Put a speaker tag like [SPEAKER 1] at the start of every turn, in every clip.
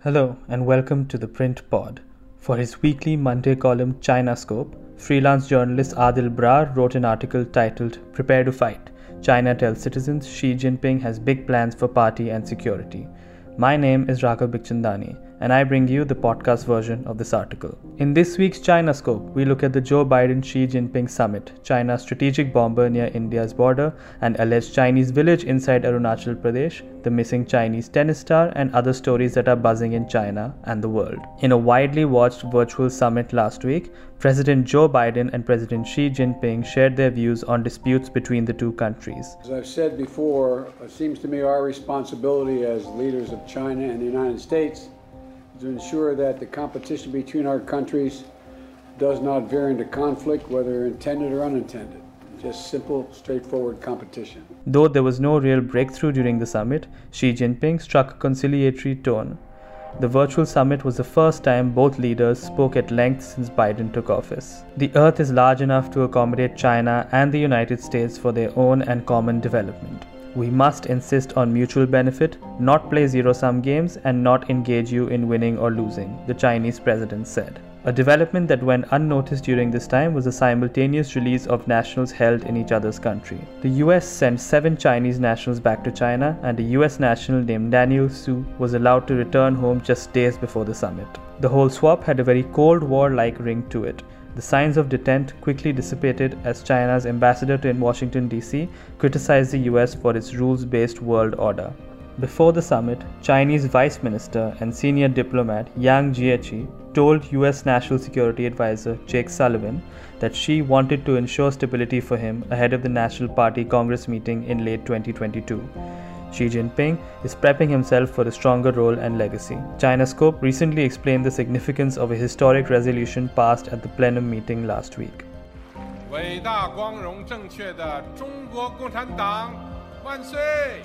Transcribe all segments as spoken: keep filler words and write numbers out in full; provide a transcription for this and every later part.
[SPEAKER 1] Hello and welcome to the Print Pod. For his weekly Monday column ChinaScope, freelance journalist Adil Brar wrote an article titled Prepare to Fight. China tells citizens Xi Jinping has big plans for party and security. My name is Raghav Bikhchandani, and I bring you the podcast version of this article. In this week's ChinaScope, we look at the Joe Biden-Xi Jinping summit, China's strategic bomber near India's border, an alleged Chinese village inside Arunachal Pradesh, the missing Chinese tennis star, and other stories that are buzzing in China and the world. In a widely watched virtual summit last week, President Joe Biden and President Xi Jinping shared their views on disputes between the two countries.
[SPEAKER 2] As I've said before, it seems to me our responsibility as leaders of China and the United States to ensure that the competition between our countries does not veer into conflict, whether intended or unintended. Just simple, straightforward competition.
[SPEAKER 1] Though there was no real breakthrough during the summit, Xi Jinping struck a conciliatory tone. The virtual summit was the first time both leaders spoke at length since Biden took office. The earth is large enough to accommodate China and the United States for their own and common development. We must insist on mutual benefit, not play zero-sum games, and not engage you in winning or losing, the Chinese president said. A development that went unnoticed during this time was the simultaneous release of nationals held in each other's country. The U S sent seven Chinese nationals back to China, and a U S national named Daniel Su was allowed to return home just days before the summit. The whole swap had a very Cold War-like ring to it. The signs of detente quickly dissipated as China's ambassador to Washington, D C criticized the U S for its rules-based world order. Before the summit, Chinese Vice Minister and senior diplomat Yang Jiechi told U S National Security Advisor Jake Sullivan that Xi wanted to ensure stability for him ahead of the National Party Congress meeting in late twenty twenty-two. Xi Jinping is prepping himself for a stronger role and legacy. ChinaScope recently explained the significance of a historic resolution passed at the plenum meeting last week.
[SPEAKER 3] 伟大光荣正确的中国共产党万岁!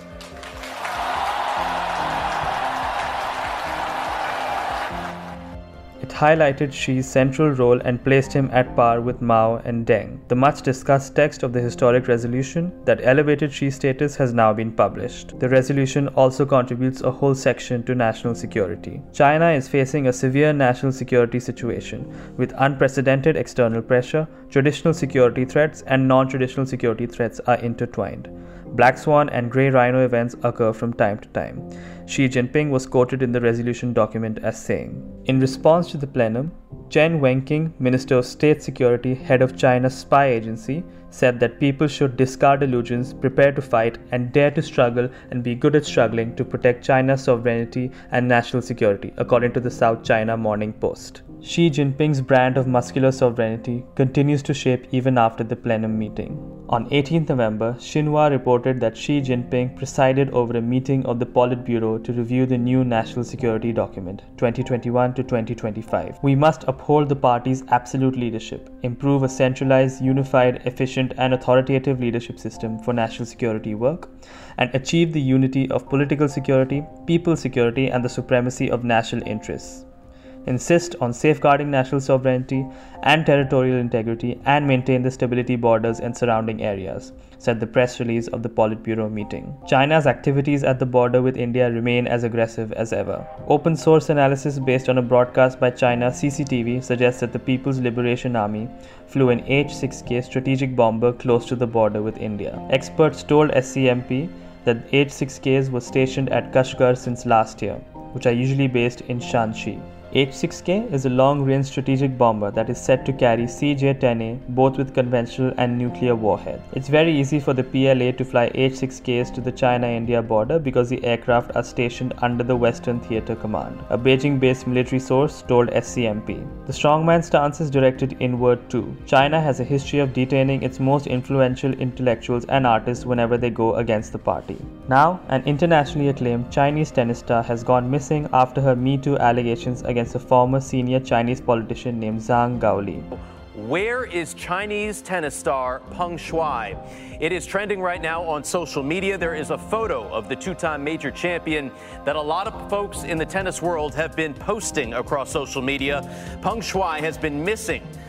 [SPEAKER 1] It highlighted Xi's central role and placed him at par with Mao and Deng. The much-discussed text of the historic resolution that elevated Xi's status has now been published. The resolution also contributes a whole section to national security. China is facing a severe national security situation, with unprecedented external pressure, traditional security threats, and non-traditional security threats are intertwined. Black Swan and Grey Rhino events occur from time to time. Xi Jinping was quoted in the resolution document as saying, in response to the plenum, Chen Wenqing, Minister of State Security, head of China's spy agency, said that people should discard illusions, prepare to fight, and dare to struggle and be good at struggling to protect China's sovereignty and national security, according to the South China Morning Post. Xi Jinping's brand of muscular sovereignty continues to shape even after the plenum meeting. On eighteenth November, Xinhua reported that Xi Jinping presided over a meeting of the Politburo to review the new national security document, twenty twenty-one to twenty twenty-five. We must uphold the party's absolute leadership, improve a centralized, unified, efficient, and authoritative leadership system for national security work, and achieve the unity of political security, people's security, and the supremacy of national interests. Insist on safeguarding national sovereignty and territorial integrity and maintain the stability borders and surrounding areas, said the press release of the Politburo meeting. China's activities at the border with India remain as aggressive as ever. Open source analysis based on a broadcast by China C C T V suggests that the People's Liberation Army flew an H six K strategic bomber close to the border with India. Experts told S C M P that H six Ks were stationed at Kashgar since last year, which are usually based in Shanxi. H six K is a long-range strategic bomber that is set to carry C J ten A both with conventional and nuclear warheads. It's very easy for the P L A to fly H six Ks to the China-India border because the aircraft are stationed under the Western Theatre Command, a Beijing-based military source told S C M P. The strongman stance is directed inward too. China has a history of detaining its most influential intellectuals and artists whenever they go against the party. Now, an internationally acclaimed Chinese tennis star has gone missing after her Me Too allegations against against a former senior Chinese politician named Zhang Gaoli.
[SPEAKER 4] Where is Chinese tennis star Peng Shuai? It is trending right now on social media. There is a photo of the two-time major champion that a lot of folks in the tennis world have been posting across social media. Peng Shuai has been missing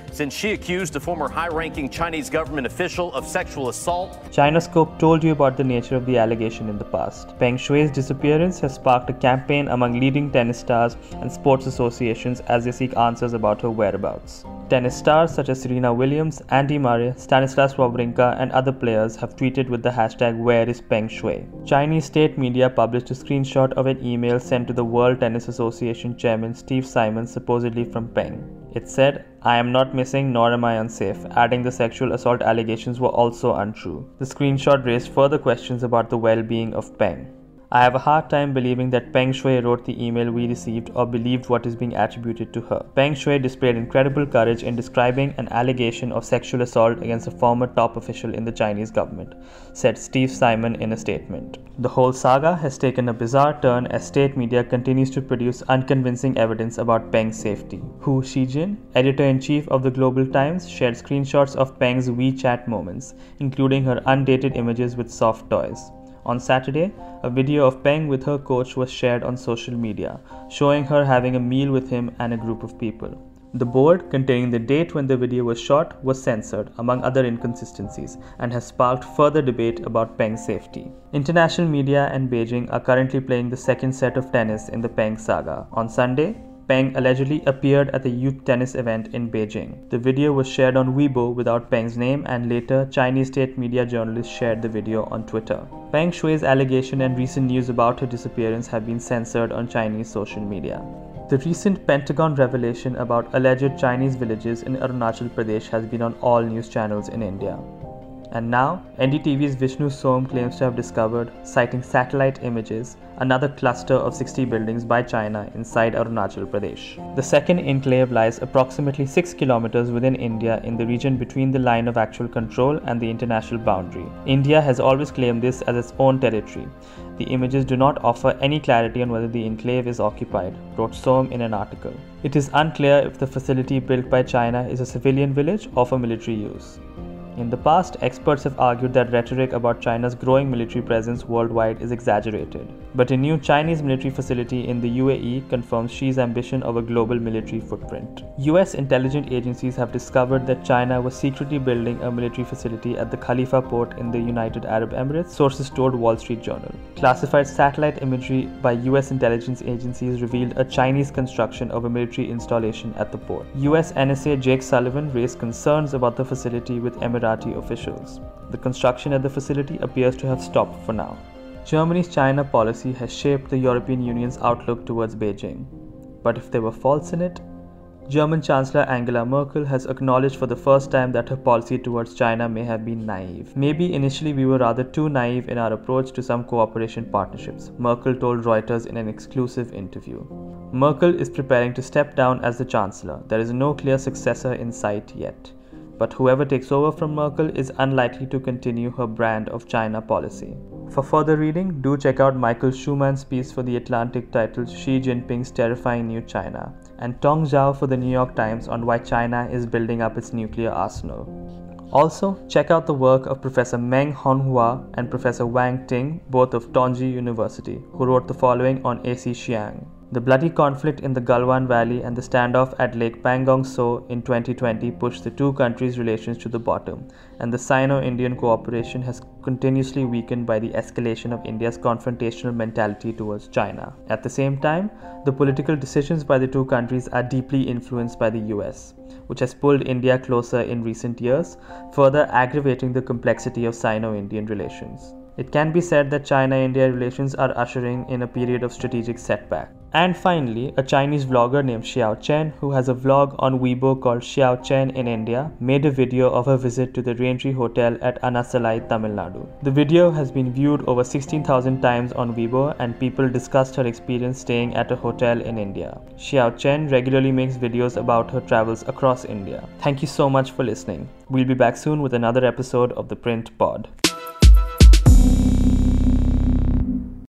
[SPEAKER 4] since she accused a former high-ranking Chinese government official of sexual assault.
[SPEAKER 1] ChinaScope told you about the nature of the allegation in the past. Peng Shui's disappearance has sparked a campaign among leading tennis stars and sports associations as they seek answers about her whereabouts. Tennis stars such as Serena Williams, Andy Murray, Stanislas Wawrinka and other players have tweeted with the hashtag WhereIsPengShui. Chinese state media published a screenshot of an email sent to the World Tennis Association chairman Steve Simon, supposedly from Peng. It said, "I am not missing nor am I unsafe," adding the sexual assault allegations were also untrue. The screenshot raised further questions about the well-being of Peng. "I have a hard time believing that Peng Shui wrote the email we received or believed what is being attributed to her." Peng Shui displayed incredible courage in describing an allegation of sexual assault against a former top official in the Chinese government, said Steve Simon in a statement. The whole saga has taken a bizarre turn as state media continues to produce unconvincing evidence about Peng's safety. Hu Shijin, editor-in-chief of the Global Times, shared screenshots of Peng's WeChat moments, including her undated images with soft toys. On Saturday, a video of Peng with her coach was shared on social media, showing her having a meal with him and a group of people. The board, containing the date when the video was shot, was censored, among other inconsistencies, and has sparked further debate about Peng's safety. International media and Beijing are currently playing the second set of tennis in the Peng saga. On Sunday, Peng allegedly appeared at the youth tennis event in Beijing. The video was shared on Weibo without Peng's name, and later Chinese state media journalists shared the video on Twitter. Peng Shui's allegation and recent news about her disappearance have been censored on Chinese social media. The recent Pentagon revelation about alleged Chinese villages in Arunachal Pradesh has been on all news channels in India. And now, N D T V's Vishnu Som claims to have discovered, citing satellite images, another cluster of sixty buildings by China inside Arunachal Pradesh. The second enclave lies approximately six kilometers within India in the region between the line of actual control and the international boundary. India has always claimed this as its own territory. The images do not offer any clarity on whether the enclave is occupied, wrote Som in an article. It is unclear if the facility built by China is a civilian village or for military use. In the past, experts have argued that rhetoric about China's growing military presence worldwide is exaggerated. But a new Chinese military facility in the U A E confirms Xi's ambition of a global military footprint. U S intelligence agencies have discovered that China was secretly building a military facility at the Khalifa port in the United Arab Emirates, sources told Wall Street Journal. Classified satellite imagery by U S intelligence agencies revealed a Chinese construction of a military installation at the port. U S N S A Jake Sullivan raised concerns about the facility with Emirati officials. The construction at the facility appears to have stopped for now. Germany's China policy has shaped the European Union's outlook towards Beijing. But if there were faults in it, German Chancellor Angela Merkel has acknowledged for the first time that her policy towards China may have been naive. "Maybe initially we were rather too naive in our approach to some cooperation partnerships," Merkel told Reuters in an exclusive interview. Merkel is preparing to step down as the Chancellor. There is no clear successor in sight yet. But whoever takes over from Merkel is unlikely to continue her brand of China policy. For further reading, do check out Michael Schumann's piece for The Atlantic titled Xi Jinping's Terrifying New China, and Tong Zhao for The New York Times on why China is building up its nuclear arsenal. Also, check out the work of Professor Meng Honghua and Professor Wang Ting, both of Tongji University, who wrote the following on A C Xiang. The bloody conflict in the Galwan Valley and the standoff at Lake Pangong So in twenty twenty pushed the two countries' relations to the bottom, and the Sino-Indian cooperation has continuously weakened by the escalation of India's confrontational mentality towards China. At the same time, the political decisions by the two countries are deeply influenced by the U S, which has pulled India closer in recent years, further aggravating the complexity of Sino-Indian relations. It can be said that China-India relations are ushering in a period of strategic setback. And finally, a Chinese vlogger named Xiao Chen, who has a vlog on Weibo called Xiao Chen in India, made a video of her visit to the Raintree Hotel at Anasalai, Tamil Nadu. The video has been viewed over sixteen thousand times on Weibo, and people discussed her experience staying at a hotel in India. Xiao Chen regularly makes videos about her travels across India. Thank you so much for listening. We'll be back soon with another episode of The Print Pod.